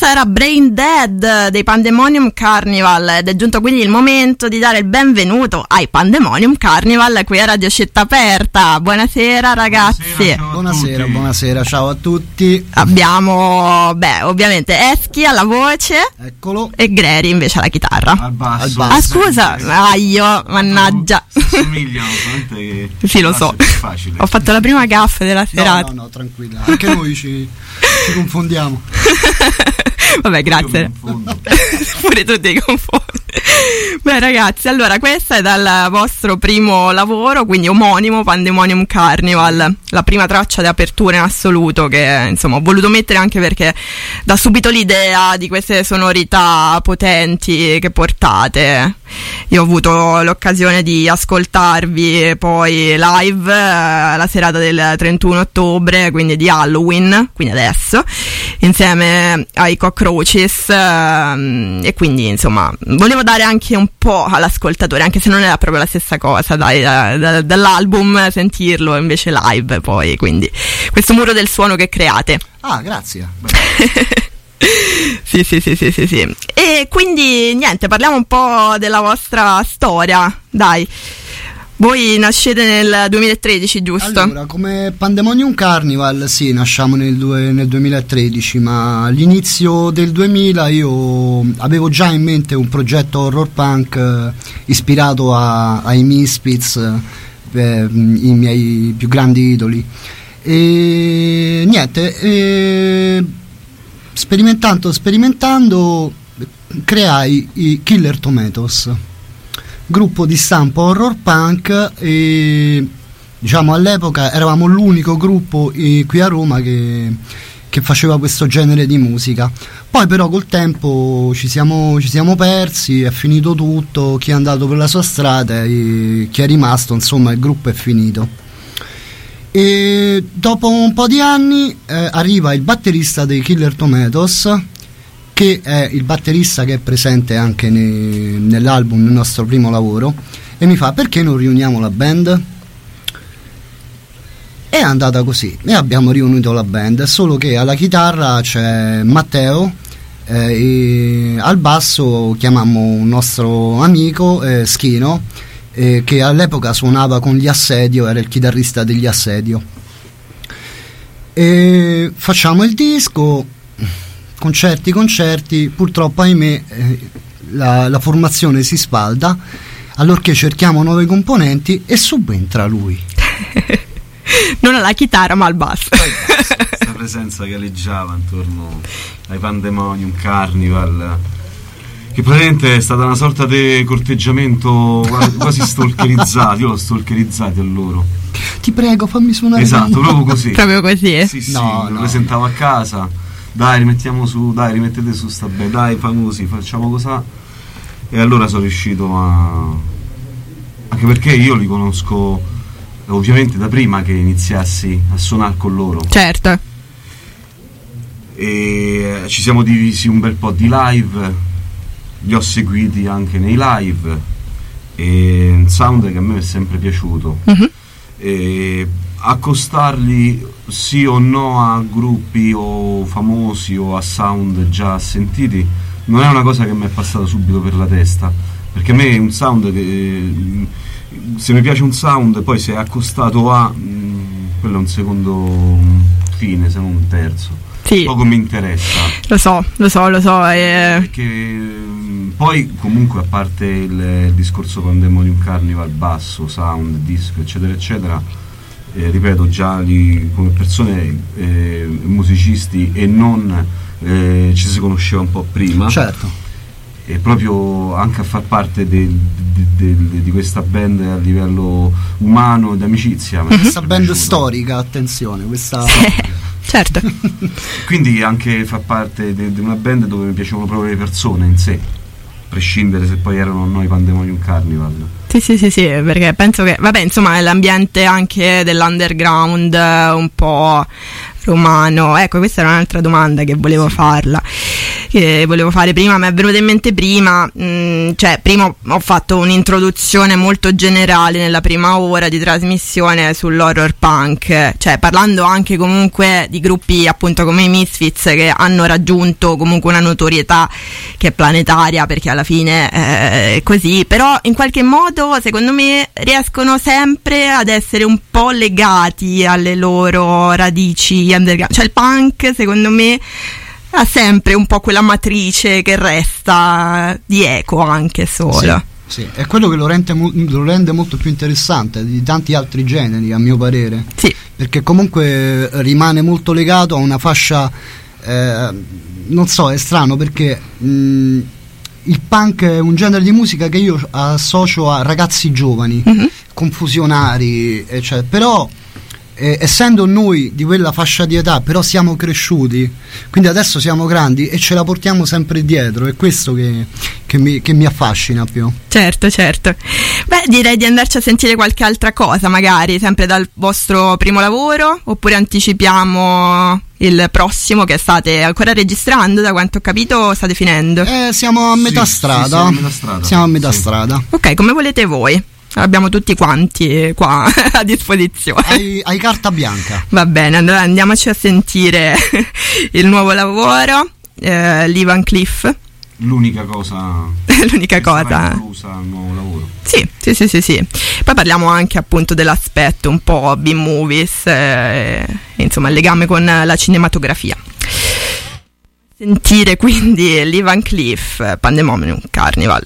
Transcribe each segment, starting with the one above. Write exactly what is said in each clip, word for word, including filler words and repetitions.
Questa era Brain Dead dei Pandemonium Carnival ed è giunto quindi il momento di dare il benvenuto ai Pandemonium Carnival qui a Radio Città Aperta. Buonasera ragazzi. Buonasera, buonasera, buonasera, ciao a tutti. Abbiamo, beh, ovviamente Eschi alla voce, eccolo, e Greri invece alla chitarra. Al basso. Al basso. Ah scusa, ah io, mannaggia. Somigliano, che sì, lo so. Facile. Ho fatto la prima gaffa della serata. No, no, no, tranquilla. Anche noi ci, ci confondiamo. Vabbè, grazie. Pure tu ti confondi. Beh ragazzi, allora questa è dal vostro primo lavoro, quindi omonimo, Pandemonium Carnival, la prima traccia di apertura in assoluto che insomma ho voluto mettere anche perché dà subito l'idea di queste sonorità potenti che portate. Io ho avuto l'occasione di ascoltarvi poi live eh, la serata del trentuno ottobre, quindi di Halloween, quindi adesso, insieme ai Cockroaches, eh, e quindi insomma volevo dare anche un po' all'ascoltatore, anche se non era proprio la stessa cosa, dai, da, da, dall'album sentirlo invece live poi, quindi questo muro del suono che create. Ah, grazie. Sì, sì, sì, sì, sì, sì. E quindi niente, parliamo un po' della vostra storia, dai. Voi nascete nel duemilatredici, giusto? Allora, come Pandemonium Carnival, sì, nasciamo nel, due, nel duemilatredici, ma all'inizio del duemila io avevo già in mente un progetto horror punk eh, ispirato a, ai Misfits, eh, i miei più grandi idoli. E niente, e, sperimentando, sperimentando, creai i Killer Tomatoes, gruppo di stampo horror punk, e diciamo all'epoca eravamo l'unico gruppo eh, qui a Roma che, che faceva questo genere di musica. Poi però col tempo ci siamo, ci siamo persi, è finito tutto, chi è andato per la sua strada e chi è rimasto, insomma il gruppo è finito. E dopo un po' di anni eh, arriva il batterista dei Killer Tomatoes, che è il batterista che è presente anche ne, nell'album, nel nostro primo lavoro, e mi fa: perché non riuniamo la band? È andata così e abbiamo riunito la band, solo che alla chitarra c'è Matteo eh, e al basso chiamammo un nostro amico eh, Schino, eh, che all'epoca suonava con gli Assedio, era il chitarrista degli Assedio. E facciamo il disco, concerti concerti, purtroppo ahimè eh, la, la formazione si spalda, allorché cerchiamo nuovi componenti e subentra lui. Non alla chitarra ma al basso. Questa presenza che aleggiava intorno ai Pandemonium Carnival, che praticamente è stata una sorta di corteggiamento quasi stalkerizzato. Io l'ho stalkerizzato a loro. Ti prego, fammi suonare. Esatto, proprio così. Proprio così? Sì, sì, no, lo no. presentavo a casa. Dai, rimettiamo su, dai, rimettete su sta band, dai, famosi, facciamo cosa. E allora sono riuscito a... anche perché io li conosco ovviamente da prima che iniziassi a suonare con loro. Certo. E ci siamo divisi un bel po' di live, li ho seguiti anche nei live, e un sound che a me è sempre piaciuto. Mm-hmm. E accostarli sì o no a gruppi o famosi o a sound già sentiti non è una cosa che mi è passata subito per la testa, perché a me è un sound che, se mi piace un sound, poi se è accostato a mh, quello è un secondo fine, se non un terzo. Sì. Poco mi interessa. Lo so, lo so, lo so. Eh. Perché mh, poi comunque, a parte il, il discorso Pandemonium Carnival, basso, sound, disco, eccetera, eccetera, eh, ripeto, già li, come persone eh, musicisti e non eh, ci si conosceva un po' prima. Certo. E proprio anche a far parte de, de, de, de, di questa band a livello umano ed amicizia. Mm-hmm. Questa band piaciuto. Storica, attenzione, questa... Certo. Quindi anche fa parte di una band dove mi piacevano proprio le persone in sé, a prescindere se poi erano noi Pandemonium Carnival. Sì, sì, sì, sì, perché penso che, vabbè, insomma, è l'ambiente anche dell'underground un po' romano. Ecco, questa era un'altra domanda che volevo farla. che volevo fare prima, mi è venuta in mente prima, mh, cioè prima ho fatto un'introduzione molto generale nella prima ora di trasmissione sull'horror punk, cioè parlando anche comunque di gruppi appunto come i Misfits che hanno raggiunto comunque una notorietà che è planetaria, perché alla fine eh, è così, però in qualche modo secondo me riescono sempre ad essere un po' legati alle loro radici underground, cioè il punk secondo me ha sempre un po' quella matrice che resta di eco anche solo. Sì, sì, è quello che lo rende, lo rende molto più interessante di tanti altri generi, a mio parere. Sì. Perché comunque rimane molto legato a una fascia, eh, non so, è strano perché mh, il punk è un genere di musica che io associo a ragazzi giovani, mm-hmm. confusionari, eccetera. Però Eh, essendo noi di quella fascia di età, però siamo cresciuti, quindi adesso siamo grandi e ce la portiamo sempre dietro, è questo che, che, mi, che mi affascina più. Certo, certo. Beh, direi di andarci a sentire qualche altra cosa, magari sempre dal vostro primo lavoro, oppure anticipiamo il prossimo che state ancora registrando, da quanto ho capito state finendo. Eh, siamo a metà sì, strada. Sì, siamo a metà strada. Siamo a metà sì. strada. Ok, come volete voi. Abbiamo tutti quanti qua a disposizione. Hai, hai carta bianca. Va bene, allora andiamoci a sentire il nuovo lavoro, eh, Lee Van Cleef. L'unica cosa l'unica che cosa sarà inclusa al nuovo lavoro. Sì, sì, sì, sì, sì. Poi parliamo anche appunto dell'aspetto un po' B-movies, eh, insomma il legame con la cinematografia. Sentire quindi Lee Van Cleef, Pandemonium Carnival.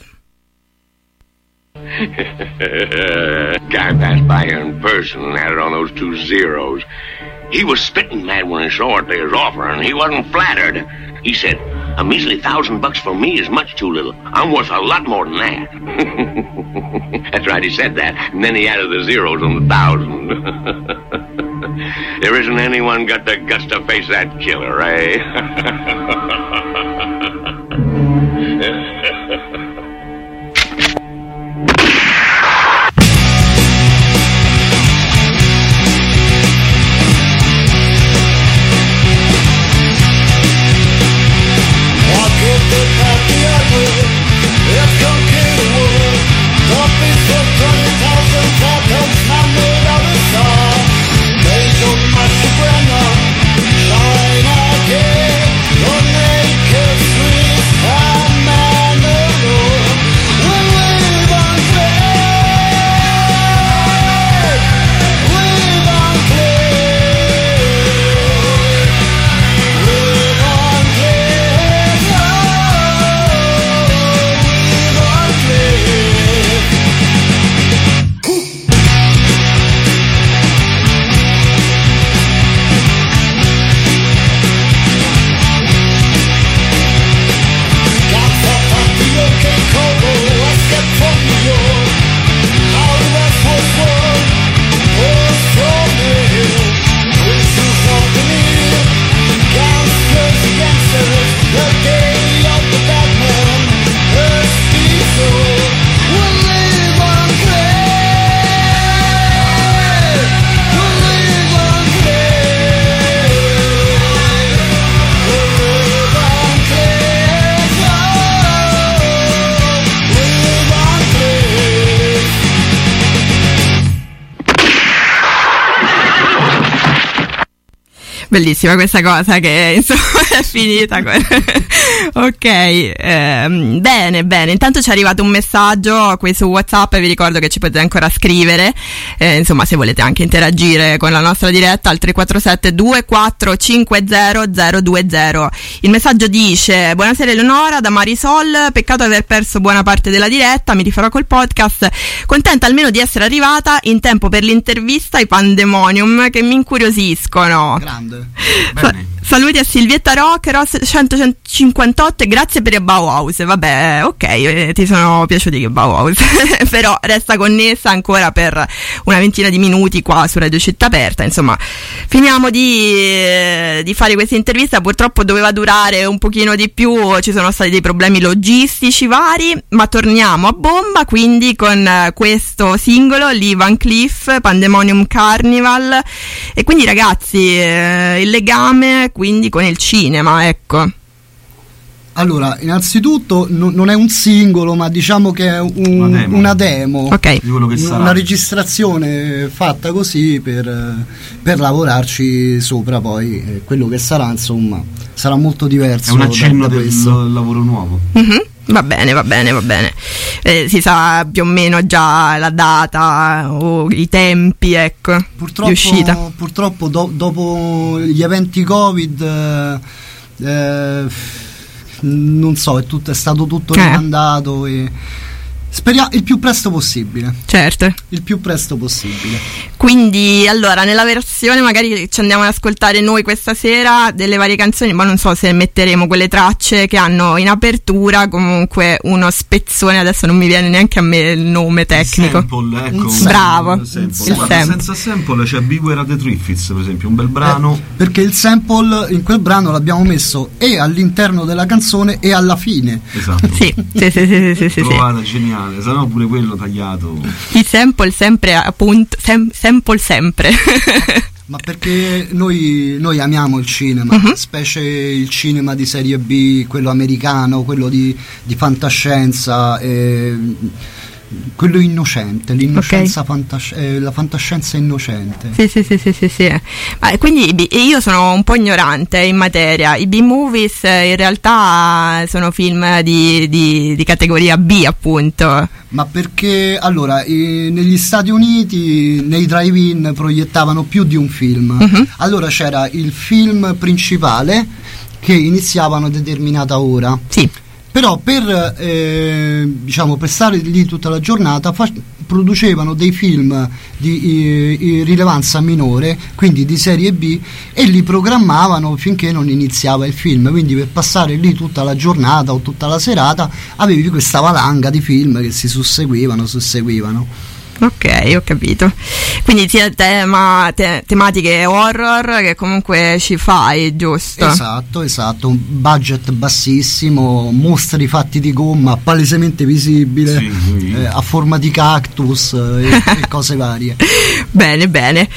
Guy passed by here in person and had it on those two zeros. He was spitting mad when he saw what they was offering. He wasn't flattered. He said, a measly thousand bucks for me is much too little. I'm worth a lot more than that. That's right, he said that. And then he added the zeros on the thousand. There isn't anyone got the guts to face that killer, eh? Bellissima questa cosa che insomma è finita. Ok, ehm, bene, bene. Intanto ci è arrivato un messaggio qui su WhatsApp e vi ricordo che ci potete ancora scrivere, eh, insomma se volete anche interagire con la nostra diretta al tre quattro sette due quattro cinque zero zero due zero. Il messaggio dice: buonasera Eleonora, da Marisol, peccato aver perso buona parte della diretta, mi rifarò col podcast, contenta almeno di essere arrivata in tempo per l'intervista ai Pandemonium che mi incuriosiscono. Grande. Sa- saluti a Silvietta Rock, Ross centocinquantotto e grazie per il Bauhaus. Vabbè, ok, eh, ti sono piaciuti che Bauhaus però resta connessa ancora per una ventina di minuti qua su Radio Città Aperta. Insomma, finiamo di, eh, di fare questa intervista, purtroppo doveva durare un pochino di più, ci sono stati dei problemi logistici vari, ma torniamo a bomba quindi con eh, questo singolo Lee Van Cleef, Pandemonium Carnival. E quindi ragazzi, eh, il legame quindi con il cinema, ecco. Allora, innanzitutto no, non è un singolo, ma diciamo che è un, una demo, una, demo okay. di quello che sarà. Una registrazione fatta così per, per lavorarci sopra poi, eh, quello che sarà, insomma, sarà molto diverso. È un accenno da, da del lavoro nuovo. Mm-hmm. Va bene, va bene, va bene. Eh, si sa più o meno già la data o i tempi, ecco, purtroppo, di uscita. Purtroppo do, dopo gli eventi Covid, eh, eh, non so, è, tutto, è stato tutto eh. rimandato e speriamo il più presto possibile. Certo. Il più presto possibile. Quindi, allora, nella versione magari ci andiamo ad ascoltare noi questa sera delle varie canzoni, ma non so se metteremo quelle tracce che hanno in apertura comunque uno spezzone, adesso non mi viene neanche a me il nome tecnico. Il sample, ecco. Un Bravo. Il sample. Il Guarda, sample. senza sample c'è Beware of the Triffids, per esempio, un bel brano. Eh, perché il sample in quel brano l'abbiamo messo e all'interno della canzone e alla fine. Esatto. Sì, sì, sì, sì, sì, sì, Trovata sì. geniale, se no pure quello tagliato. Il sample sempre, appunto, sem- sample sempre. Ma perché noi, noi amiamo il cinema, uh-huh. specie il cinema di serie B, quello americano, quello di, di fantascienza, eh, quello innocente, l'innocenza, okay. fantas- eh, la fantascienza innocente. Sì, sì, sì, sì, sì, sì. Ma quindi io sono un po' ignorante in materia. I B-movies in realtà sono film di, di, di categoria B, appunto. Ma perché allora eh, negli Stati Uniti nei drive-in proiettavano più di un film. Uh-huh. Allora c'era il film principale che iniziava a una determinata ora. Sì. Però per, eh, diciamo, per stare lì tutta la giornata fa- producevano dei film di eh, rilevanza minore, quindi di serie B, e li programmavano finché non iniziava il film. Quindi per passare lì tutta la giornata o tutta la serata avevi questa valanga di film che si susseguivano, susseguivano. Ok, ho capito. Quindi sia tema, te, tematiche horror che comunque ci fai, giusto? Esatto, esatto. Un budget bassissimo, mostri fatti di gomma, palesemente visibile, sì, sì. Eh, a forma di cactus e, e cose varie. Bene, bene.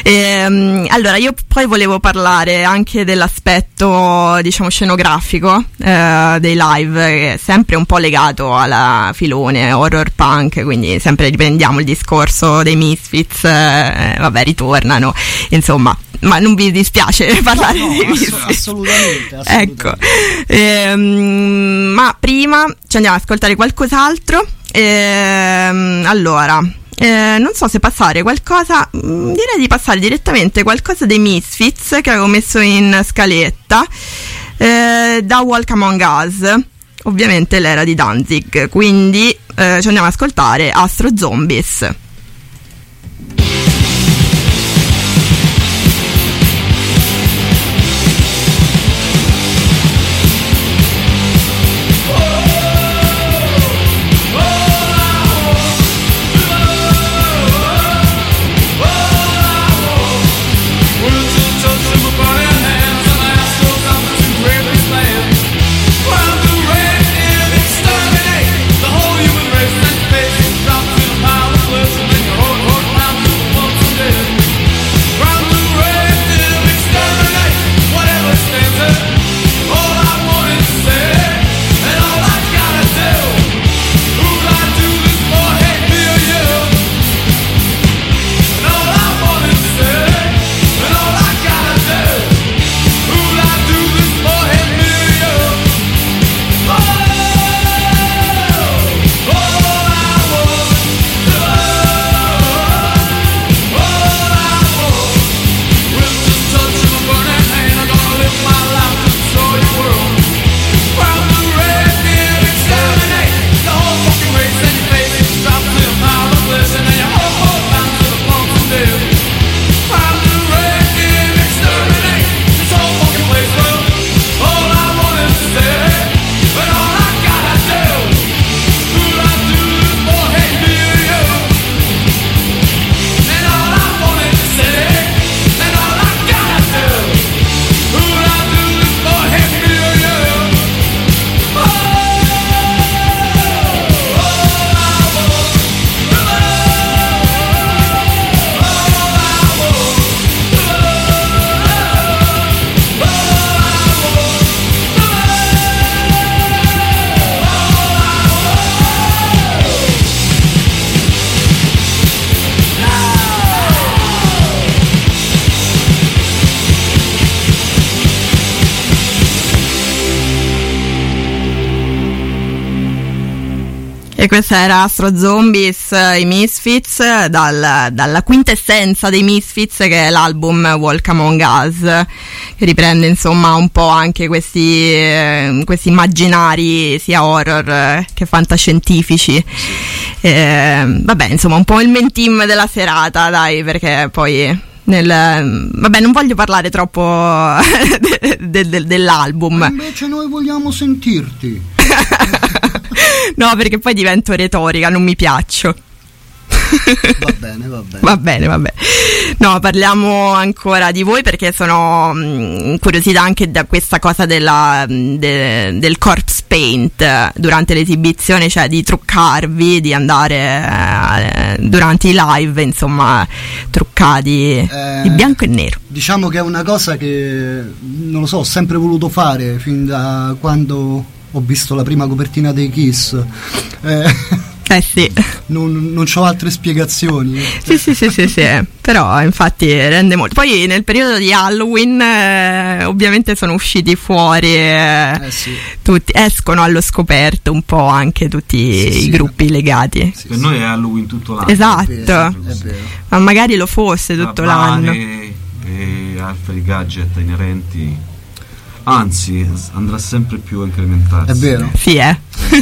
Ehm, allora, io poi volevo parlare anche dell'aspetto, diciamo, scenografico eh, dei live, che è sempre un po' legato alla filone horror punk, quindi sempre riprendiamo il discorso dei Misfits, eh, vabbè, ritornano, insomma, ma non vi dispiace parlare no, no, dei ass- Misfits? assolutamente, assolutamente. Ecco, ehm, ma prima ci andiamo ad ascoltare qualcos'altro. Ehm, allora, eh, non so se passare qualcosa, mh, direi di passare direttamente qualcosa dei Misfits che avevo messo in scaletta, eh, da Walk Among Us, ovviamente l'era di Danzig, quindi eh, ci andiamo ad ascoltare Astro Zombies. The whole human race and space dropped to the powerless. E questa era Astro Zombies, i Misfits, dal, dalla quintessenza dei Misfits, che è l'album Walk Among Us, che riprende insomma un po' anche questi, eh, questi immaginari sia horror eh, che fantascientifici. Eh, vabbè, insomma un po' il main team della serata, dai, perché poi nel, vabbè, non voglio parlare troppo de, de, de, dell'album. Ma invece noi vogliamo sentirti. No, perché poi divento retorica, non mi piaccio. Va bene, va bene. Va bene, va bene. No, parliamo ancora di voi, perché sono mh, incuriosita anche da questa cosa della, de, del corpse paint durante l'esibizione, cioè di truccarvi, di andare eh, durante i live, insomma, truccati eh, di bianco e nero. Diciamo che è una cosa che, non lo so, ho sempre voluto fare fin da quando ho visto la prima copertina dei Kiss. Eh, Eh sì. Non, non c'ho altre spiegazioni. Sì, sì, sì, sì, sì. Però infatti rende molto. Poi nel periodo di Halloween eh, ovviamente sono usciti fuori eh, eh sì. tutti, escono allo scoperto un po' anche tutti sì, i sì, gruppi legati. Sì, per sì. noi è Halloween tutto l'anno. Esatto. È vero, è vero. Ma magari lo fosse tutto l'anno. E altri gadget inerenti. Anzi, andrà sempre più a incrementarsi. È vero. Sì, eh.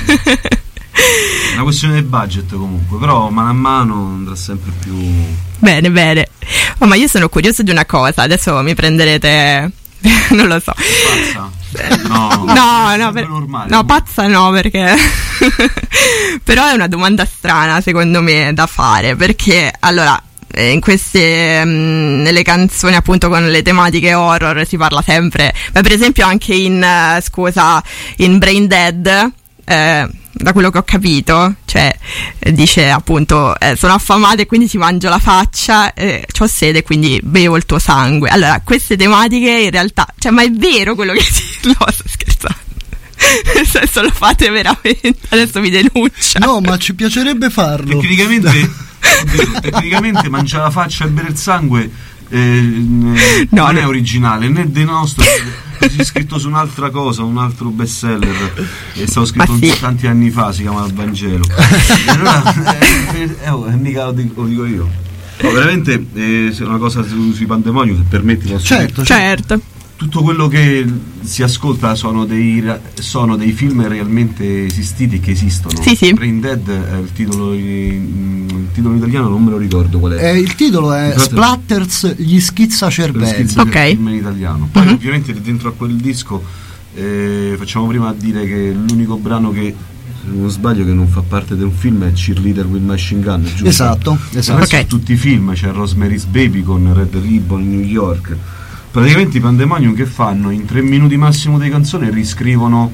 È una questione del budget comunque, però mano a mano andrà sempre più. Bene, bene. Oh, ma io sono curiosa di una cosa, adesso mi prenderete. Non lo so. Pazza? No, no, no, per... normale. No, pazza no, perché però è una domanda strana secondo me da fare, perché allora in queste mh, nelle canzoni appunto con le tematiche horror si parla sempre, ma per esempio anche in uh, scusa in Brain Dead eh, da quello che ho capito, cioè eh, dice appunto eh, sono affamato e quindi ti mangio la faccia, eh, c'ho sede quindi bevo il tuo sangue. Allora queste tematiche in realtà, cioè, ma è vero quello che ti no, sto scherzando. Nel senso, lo fate veramente? Adesso mi denuncia. No, ma ci piacerebbe farlo. Tecnicamente, oddio, tecnicamente mangiare la faccia e bere il sangue eh, no, non no. è originale né dei nostri. È scritto su un'altra cosa, un altro bestseller, è stato scritto sì. tanti anni fa, si chiama Il Vangelo. E allora, eh, eh, oh, mica lo dico, lo dico io. No, veramente eh, se è una cosa su, sui Pandemonium, se permetti, posso Certo, dire. Certo. Tutto quello che si ascolta sono dei, sono dei film realmente esistiti, che esistono. Sì, sì. Brain Dead è il titolo in, il titolo in italiano, non me lo ricordo qual è. Eh, il titolo è Splatters, gli schizzacervelli. Ok. Film in italiano. Poi Uh-huh. ovviamente dentro a quel disco eh, facciamo prima a dire che l'unico brano che, se non sbaglio, che non fa parte di un film è Cheerleader with Machine Gun, giusto? Esatto, esatto. Adesso Ok. tutti i film, c'è Rosemary's Baby con Red Ribbon in New York. Praticamente i Pandemonium che fanno? In tre minuti massimo di canzone riscrivono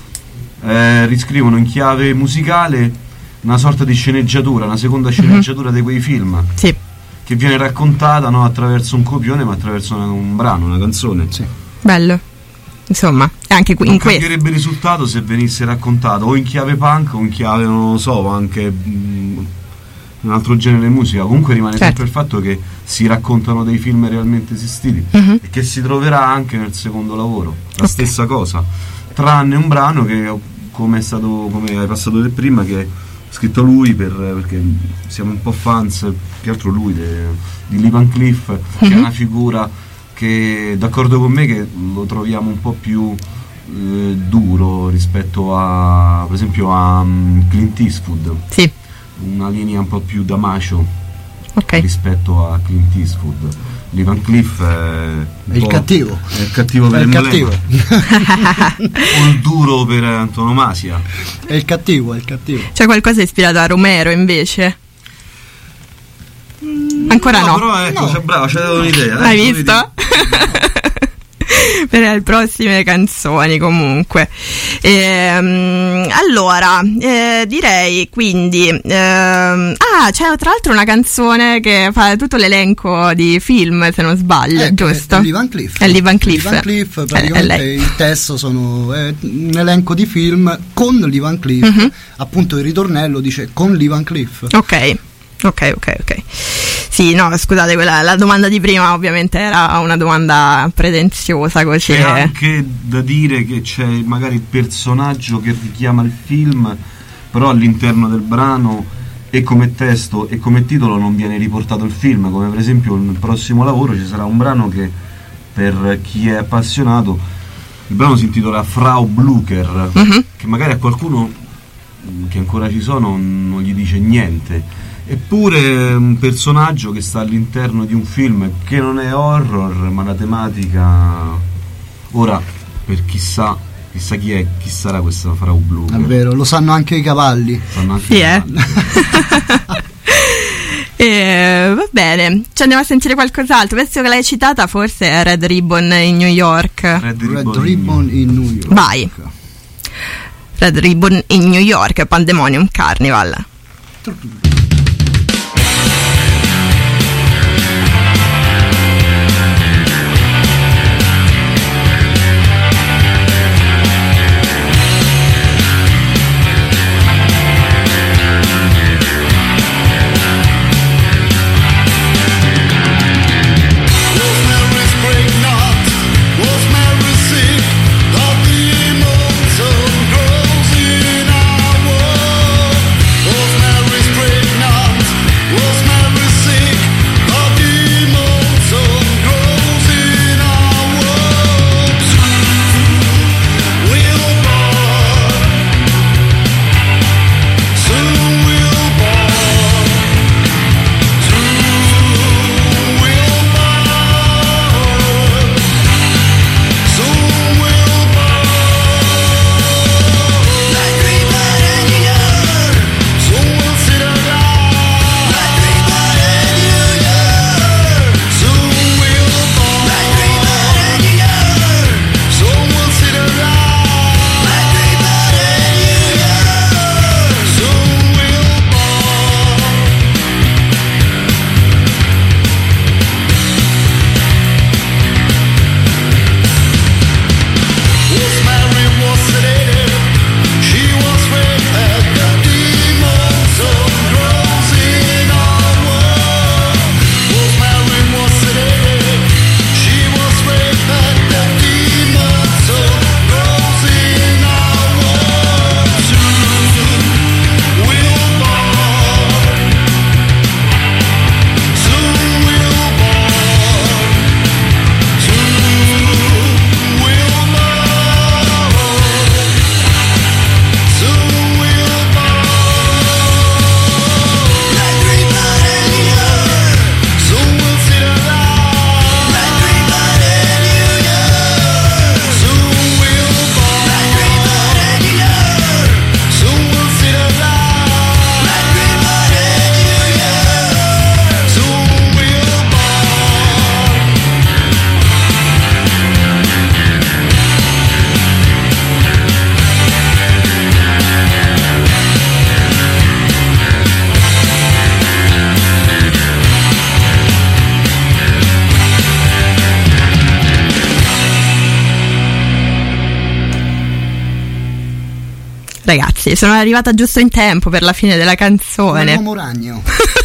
eh, riscrivono in chiave musicale una sorta di sceneggiatura, una seconda sceneggiatura uh-huh. di quei film, Sì. che viene raccontata non attraverso un copione ma attraverso una, un brano, una canzone. Sì. Bello. Insomma, anche qui Non in questo. cambierebbe il risultato se venisse raccontato o in chiave punk o in chiave, non lo so, anche mh, un altro genere di musica. Comunque rimane Certo. sempre il fatto che si raccontano dei film realmente esistiti Uh-huh. e che si troverà anche nel secondo lavoro la Ok. stessa cosa, tranne un brano che, come è stato, come hai passato del prima, che è scritto lui per, perché siamo un po' fans, più altro lui de, di Lee Van Cleef, uh-huh. che è una figura che, d'accordo con me, che lo troviamo un po' più eh, duro rispetto a, per esempio, a um, Clint Eastwood. Sì. Una linea un po' più da macio Ok. rispetto a Clint Eastwood. Lee Van Cleef è, È il cattivo. è il cattivo per È il emblema. cattivo. O il duro per antonomasia. È il cattivo, è il cattivo. C'è qualcosa ispirato a Romero invece? Ancora no. Però ecco, No. c'è brava, c'è dato un'idea. Hai Ecco, visto? Per le prossime canzoni comunque. Ehm, allora eh, direi quindi ehm, ah c'è tra l'altro una canzone che fa tutto l'elenco di film, se non sbaglio, Ecco, giusto? È Lee Van Cleef. È Lee Van Cleef. Lee Van Cleef, È- è praticamente lei. il testo sono è un elenco di film con Lee Van Cleef. Mhm. Appunto il ritornello dice con Lee Van Cleef. Ok, ok, ok, ok. Sì, no, scusate, quella, la domanda di prima ovviamente era una domanda pretenziosa, così. C'è anche da dire che c'è magari il personaggio che richiama il film però all'interno del brano e come testo e come titolo non viene riportato il film, come per esempio nel prossimo lavoro ci sarà un brano che, per chi è appassionato, il brano si intitola Frau Blucher, mm-hmm. che magari a qualcuno che ancora ci sono non gli dice niente, eppure un personaggio che sta all'interno di un film che non è horror, ma la tematica, ora per chissà chissà chi è, chi sarà questa Frau Blucher. È vero, lo sanno anche i cavalli. Sanno anche sì, i eh. cavalli. Eh, va bene, ci andiamo a sentire qualcos'altro. Penso che l'hai citata, forse è Red Ribbon in New York. Red Ribbon, Red Ribbon in New York. Vai. Red Ribbon in New York, Pandemonium Carnival. Ragazzi, sono arrivata giusto in tempo per la fine della canzone. Un uomo ragno.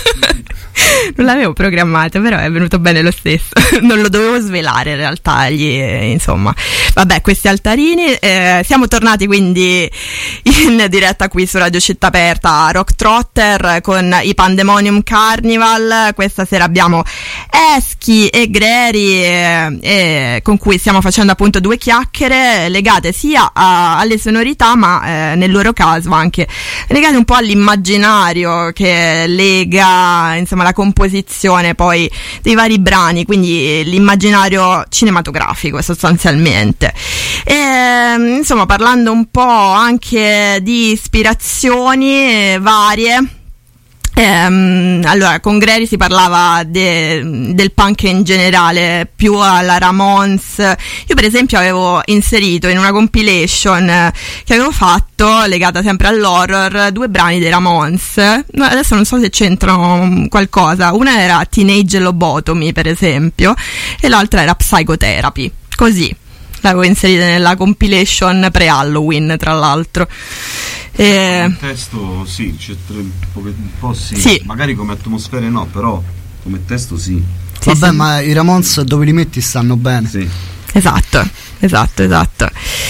Non l'avevo programmato, però è venuto bene lo stesso. Non lo dovevo svelare in realtà, gli, eh, insomma. Vabbè, questi altarini. Eh, siamo tornati quindi in diretta qui su Radio Città Aperta, Rock Trotter con i Pandemonium Carnival. Questa sera abbiamo Eschi e Greri, eh, eh, con cui stiamo facendo appunto due chiacchiere legate sia a, alle sonorità, ma eh, nel loro caso anche legate un po' all'immaginario che lega, insomma, la composizione poi dei vari brani, quindi l'immaginario cinematografico sostanzialmente. E, insomma, parlando un po' anche di ispirazioni varie. Ehm, allora, con Greri si parlava de, del punk in generale, più alla Ramones. Io per esempio avevo inserito in una compilation che avevo fatto, legata sempre all'horror, due brani dei Ramones. Adesso non so se c'entrano qualcosa. Una era Teenage Lobotomy, per esempio, e l'altra era Psychotherapy. Così l'avevo inserita nella compilation pre-Halloween, tra l'altro. Eh, il testo sì, c'è un po', un po' sì. sì, magari come atmosfere no, però come testo sì. sì Vabbè, sì. Ma i Ramones dove li metti stanno bene. Sì. Esatto, esatto, esatto.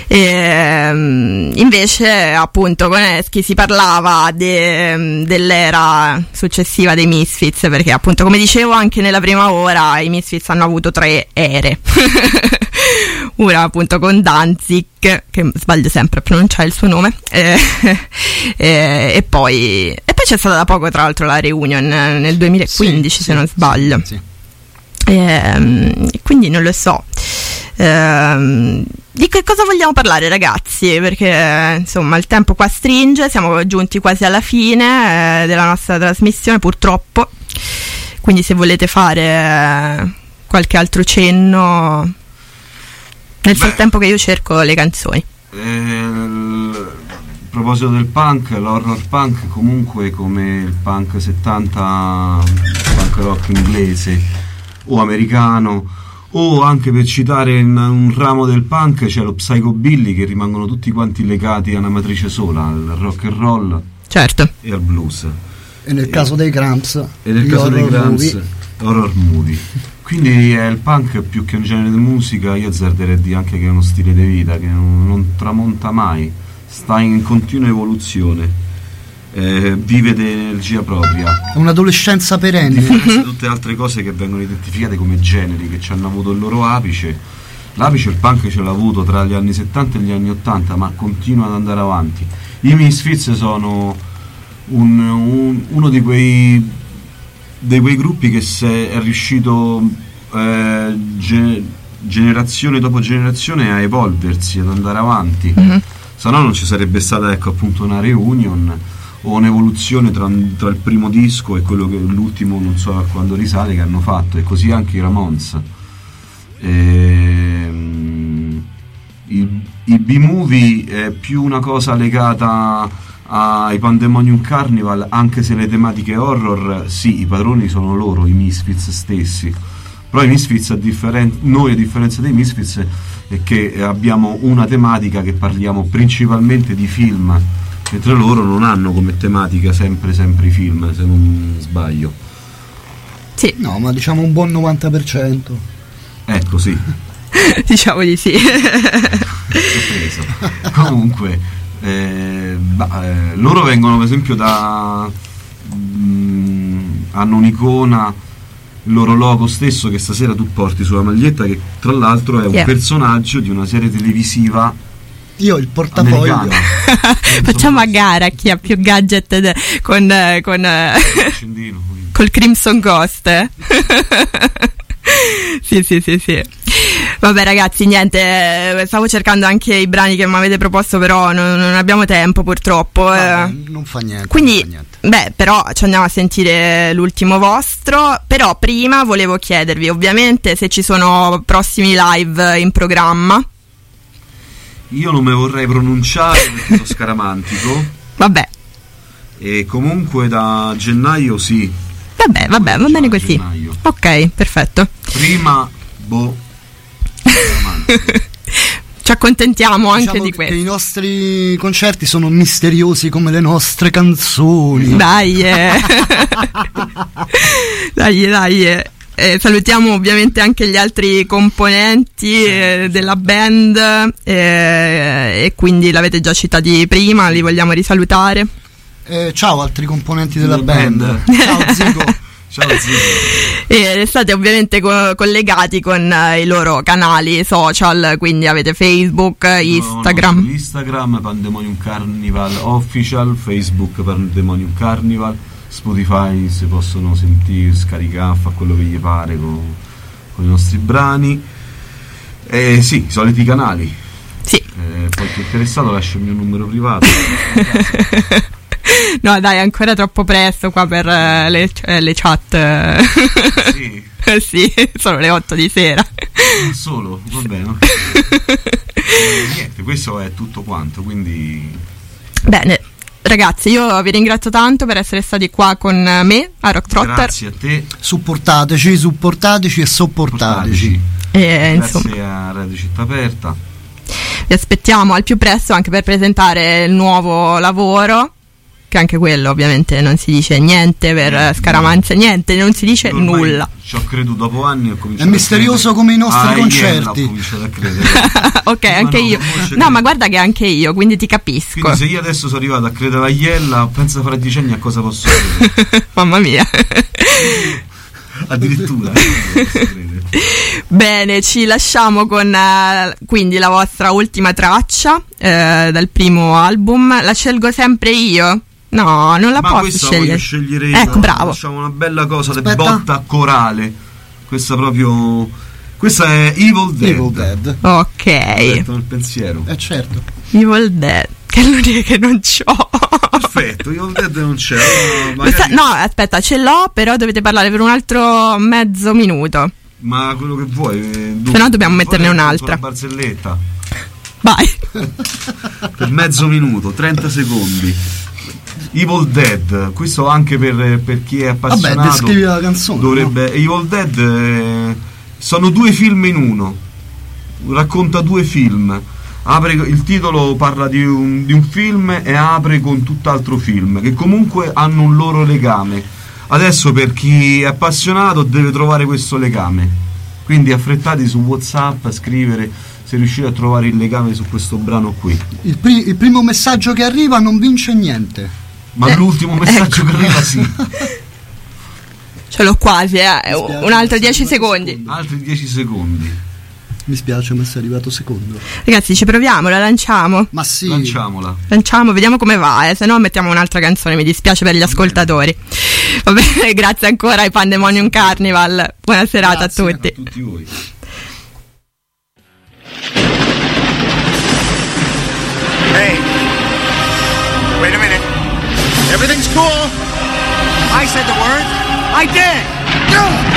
E, invece appunto con Eschi si parlava de, dell'era successiva dei Misfits, perché appunto come dicevo anche nella prima ora i Misfits hanno avuto tre ere. Una appunto con Danzig, che sbaglio sempre a pronunciare il suo nome, e, e, e poi e poi c'è stata da poco tra l'altro la reunion nel duemilaquindici, sì, se non sbaglio, sì, sì. E, quindi non lo so, e, di che cosa vogliamo parlare, ragazzi, perché insomma il tempo qua stringe, siamo giunti quasi alla fine eh, della nostra trasmissione purtroppo, quindi se volete fare eh, qualche altro cenno nel Beh, frattempo che io cerco le canzoni. Eh, a proposito del punk, l'horror punk comunque come il punk settanta, punk rock inglese o americano, o anche per citare in un ramo del punk c'è lo psychobilly, che rimangono tutti quanti legati a una matrice sola, al rock and roll, certo, e al blues. E nel e, caso dei Cramps, e nel caso dei Cramps, horror movie. Quindi è il punk più che un genere di musica, io azzarderei di anche che è uno stile di vita che non, non tramonta mai, sta in continua evoluzione, eh, vive di energia propria. È un'adolescenza perenne. Differenza tutte le altre cose che vengono identificate come generi, che ci hanno avuto il loro apice. L'apice il punk ce l'ha avuto tra gli anni settanta e gli anni ottanta, ma continua ad andare avanti. I Misfits sono un, un, uno di quei... di quei gruppi che se è riuscito eh, ge- generazione dopo generazione a evolversi, ad andare avanti, mm-hmm. se no non ci sarebbe stata, ecco, appunto una reunion o un'evoluzione tra, tra il primo disco e quello che l'ultimo, non so a quando risale, che hanno fatto, e così anche i Ramones. E, um, il, il B-movie è più una cosa legata ai Pandemonium Carnival, anche se le tematiche horror, sì, i padroni sono loro, i Misfits stessi, però i Misfits, a differen- noi a differenza dei Misfits, è che abbiamo una tematica che parliamo principalmente di film, mentre loro non hanno come tematica sempre sempre i film, se non sbaglio. Sì. No, ma diciamo un buon novanta per cento. Ecco, sì. Diciamo di sì. Comunque Eh, bah, eh, loro vengono per esempio da mh, hanno un'icona, il loro logo stesso che stasera tu porti sulla maglietta, che tra l'altro è un yeah. personaggio di una serie televisiva. Io il portafoglio. Facciamo a gara chi ha più gadget de- con eh, con eh, col Crimson Ghost, eh? Sì, sì, sì, sì. Vabbè ragazzi, niente, stavo cercando anche i brani che mi avete proposto, però non, non abbiamo tempo purtroppo. Vabbè, non fa niente. Quindi, non fa niente. Beh, però ci andiamo a sentire l'ultimo vostro. Però prima volevo chiedervi ovviamente se ci sono prossimi live in programma. Io non me vorrei pronunciare perché sono scaramantico. Vabbè. E comunque da gennaio sì. Vabbè, vabbè, va bene così. Gennaio. Ok, perfetto. Prima, boh. Ci accontentiamo anche diciamo di che questo. I nostri concerti sono misteriosi come le nostre canzoni. Dai, eh. dai, dai. Eh. Eh, salutiamo ovviamente anche gli altri componenti eh, della band eh, e quindi l'avete già citati prima, li vogliamo risalutare. Eh, ciao altri componenti della La band. band. Ciao Zico. Ciao Zico. E state ovviamente co- collegati con eh, i loro canali social, quindi avete Facebook, Instagram. No, no, Instagram Pandemonium Carnival Official, Facebook Pandemonium Carnival, Spotify si possono sentire, scaricare, fa quello che gli pare con, con i nostri brani. Eh, sì, i soliti canali. Sì. Eh, poi chi è interessato lascia il mio numero privato. No dai, è ancora troppo presto qua per uh, le, eh, le chat. Sì. Sì, sono le otto di sera. Non solo, va bene. eh, niente, questo è tutto quanto, quindi... Bene, ragazzi, io vi ringrazio tanto per essere stati qua con me a Rock Trotter. Grazie a te. Supportateci, supportateci e sopportateci. E, Grazie insomma, a Radio Città Aperta. Vi aspettiamo al più presto anche per presentare il nuovo lavoro. che anche quello ovviamente non si dice niente per Eh, Scaramanzia, niente, non si dice Ormai nulla. Ci ho creduto dopo anni, ho cominciato È misterioso a come i nostri Ah, concerti. Iella, ho cominciato a credere. Ok, Ma anche no, io. conosce No, che- ma guarda che anche io, quindi ti capisco. Quindi se io adesso sono arrivato a credere a Iella, pensa fra dieci anni a cosa posso credere. Mamma mia. Addirittura. eh, posso credere. Bene, ci lasciamo con eh, quindi la vostra ultima traccia eh, dal primo album. La scelgo sempre io? No, non la Ma posso questa scegliere. voglio scegliere io. Ecco, bravo. Facciamo una bella cosa di Aspetta. botta corale. Questa proprio. Questa è Evil Dead. Evil Dead. Ok, Aspetta, nel pensiero. Eh certo. Evil Dead. Che è l'unica che non c'ho. Perfetto, Evil Dead non c'è. allora Questa- magari- no, aspetta, ce l'ho, però dovete parlare per un altro mezzo minuto. Ma quello che vuoi. eh, Se no dobbiamo poi metterne racconto un'altra. Una barzelletta. Vai. Per mezzo minuto, trenta secondi. Evil Dead, questo anche per, per chi è appassionato. Vabbè, descrivi la canzone. Dovrebbe. Evil Dead eh, sono due film in uno. Racconta due film. Apre, il titolo parla di un, di un film e apre con tutt'altro film che comunque hanno un loro legame. Adesso per chi è appassionato deve trovare questo legame. Quindi affrettati su WhatsApp a scrivere se riuscite a trovare il legame su questo brano qui. Il, pri- il primo messaggio che arriva non vince niente. Ma Eh, l'ultimo messaggio ecco. che arriva sì. Ce l'ho quasi, eh. Mi spiace, Un altro mi dieci sembra secondi. secondo. Altri dieci secondi. Mi spiace, ma sei arrivato secondo. Ragazzi, ci proviamo, la lanciamo. Ma sì. Lanciamola. Lanciamo, vediamo come va, eh. Se no mettiamo un'altra canzone, mi dispiace per gli ascoltatori. Va bene, grazie ancora ai Pandemonium Carnival. Buona serata Grazie. a tutti. A tutti voi. Hey, wait a minute. Everything's cool. I said the word. I did. You